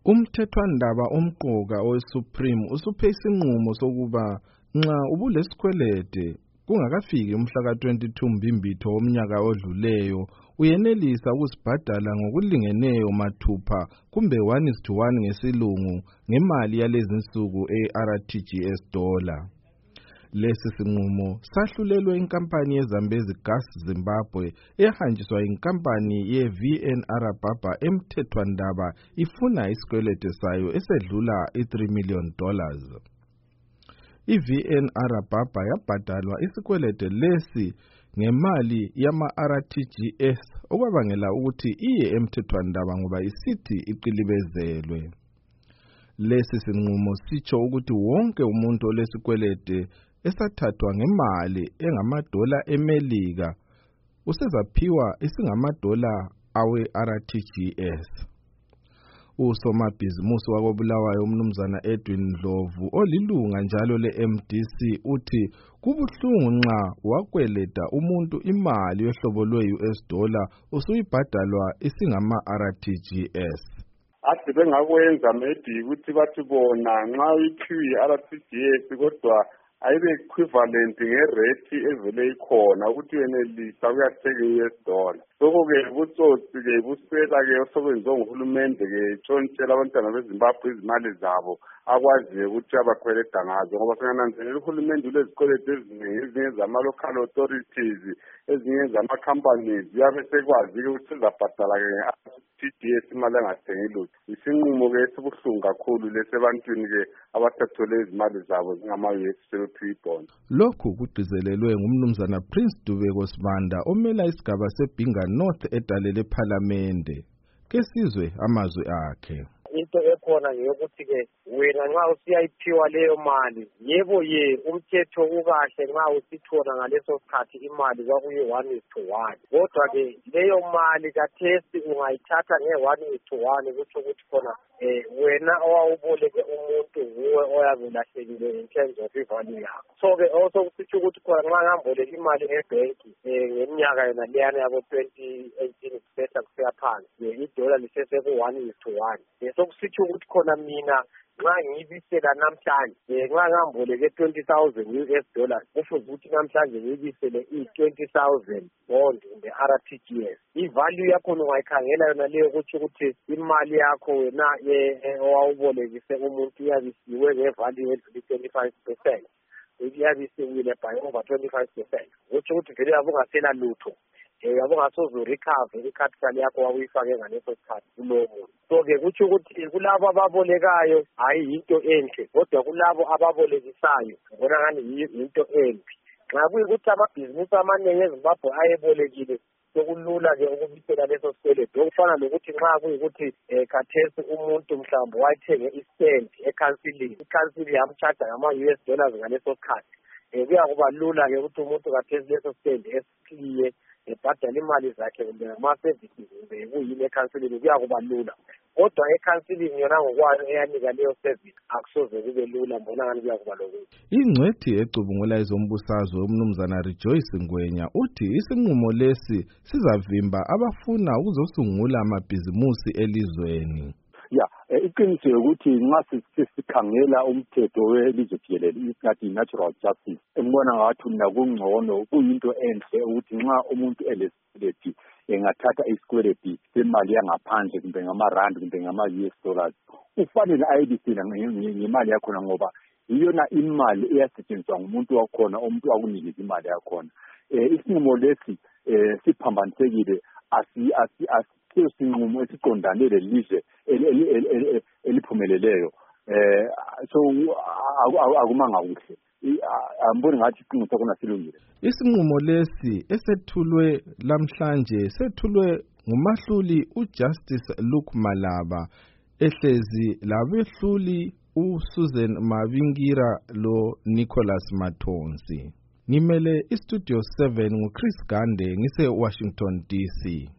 Umthethwandaba omqoka oweSupreme usuphe isinqumo sokuba nxa ubulesikwelede kungakafiki umhla ka-22 Mbimbitho womnyaka odluleyo uyenelisa ukusibhadala ngokulingeneyo mathupha kumbe 1:1 ngesilungu ngemali yalezi nsuku e-RTGS dollar. Lesi sinqumo sahlulelwe inkampani yeZambezi Gas Zimbabwe ehanjiswa inkampani ye-VNR Baba emthethwandaba ifuna isikwelede sayo esedlula $3 million. I-VNR Baba yabhadalwa isikwelede lesi ngemali yama-RTGS okwabangela ukuthi iye emthethwandaba ngoba isithi iqilibezelwe. Lesi sinqumo sitsho ukuthi wonke umuntu olesikwelede esathathwa ngemali engamadola eMelika usezaphiwa isingamadola awe-RTGS. Usomabhizimusi wakobulawayo umnumzana Edwin Ndlovu olilunga njalo le-MDC uthi kubuhlungu nxa wakweleta umuntu imali yohlobo lwe-US dollar usuyibhadalwa isingama-RTGS. Ade bengakwenza maybe ukuthi bathi bona nxa uyiphiwe i-RTGS kodwa ayibe equivalent ngerate evele ikhona ukuthi yenelisa ukuyathenga i-US dollar. Soko-ke butsotsi-ke busela-ke osebenziwe nguhulumende-ke tshontshela abantwana beZimbabwe izimali zabo akwaziyo ukuthi abakweleda ngazo ngoba singananzelela uhulumende ulezikwelede eziningi, ezinye zama-local authorities, ezinye zama-companies, uyabe sekwazi-ke ukuthi sizabhadala-ke nge-RTGS imali engathengi lutho. Isinqumo-ke esibuhlungu kakhulu lesi ebantwini-ke abathathole izimali zabo zingama-US bond. Lokhu kugcizelelwe ngumnumzana Prince Dubeko Sibanda omela isigaba seBhinga North edalele ephalamende. Kesizwe amazwi akhe. Into ekhona ngeyokuthi-ke wena nxa usiyayiphiwa leyo mali, yebo umthetho ukahle nxa usithola ngaleso sikhathi imali kwakuye 1:1. Kodwa-ke leyo mali kathesi ungayithatha nge-1:1 kutsho ukuthi khona wena owawuboleke umuntu nguwe oyabe ulahlekile in terms of ivalue yakho. So-ke osokusitsho ukuthi khona nxa ngamboleka imali ebhenki ngeminyaka yona leyana yabo 2018 kusehla kusiya phansi, idola liseseku-1:1. Sokusitsho ukuthi khona mina nxa ngiyibisela namhlanje nxa ngamboleke $20,000 kufuze ukuthi namhlanje ngiyibisele i-20,000 bond nge-RTGS. Ivalue yakhona ungayikhangela yona leyo ukuthi imali yakho wena owawubolekise umuntu iyabisiwe ngevalue edlula 25%. Iyabisiwile by over 25%. Kutsho ukuthi vele yabe ungasela lutho. Yabo ngasozo recover icapital yakho wawuyifake ngaleso sikhathi kulowo muntu. So-ke kutsho ukuthi kulabo ababolekayo hayi into enhle, kodwa kulabo ababolekisayo ngibona ngani yinto embi. Nxa kuyikuthi amabhizinisi amaningi eZimbabwe ayebolekile sokulula-ke ukubisela leso sikweletu. Okufana nokuthi nxa kuyikuthi khathesi umuntu mhlawumbe wayithenge istand ekhansilini, ikhansili yamtshaja ngama-US dollars ngaleso sikhathi. Kuyakuba lula-ke ukuthi umuntu khathesi leso stand esikliye ebhadala imali zakhe kumbe ama-services kumbe kuyini ekhansilini kuyakuba lula. Kodwa ekhansilini yona ngokwayo eyanika leyo service akusoze kube lula, mbona ngani kuyakuba lokuthi. Ingcwethi ecubungula ezombusazwe umnumzana Rejoice Ngwenya uthi isinqumo lesi sizavimba abafuna ukuzosungula amabhizimusi elizweni. Iqiniso ukuthi nxa sikhangela umthetho welizwe jikelele isithi natural justice, embona ngathi nakungcono kuyinto enhle ukuthi nxa umuntu elesikweleti engathatha isikweleti semali yangaphandle kumbe ngama-rand kumbe ngama-US dollars, ufanele ayibisele ngemali yakhona ngoba iyona imali eyasetshenziswa ngumuntu wakhona, umuntu wakunikeza imali yakhona. Isinqumo lesi siphambanisekile, sinqumo esiqondane lelizwe eliphumeleleyo. So akumanga kuhle, amboni ngathi iqiniso sakhona silungile. Isinqumo lesi esethulwe lamhlanje sethulwe ngumahluli uJustice Luke Malaba ehlezi labehluli uSusan Mavingira lo Nicholas Matonsi. Ngimele iStudio 7 nguChris Gande ngise Washington DC.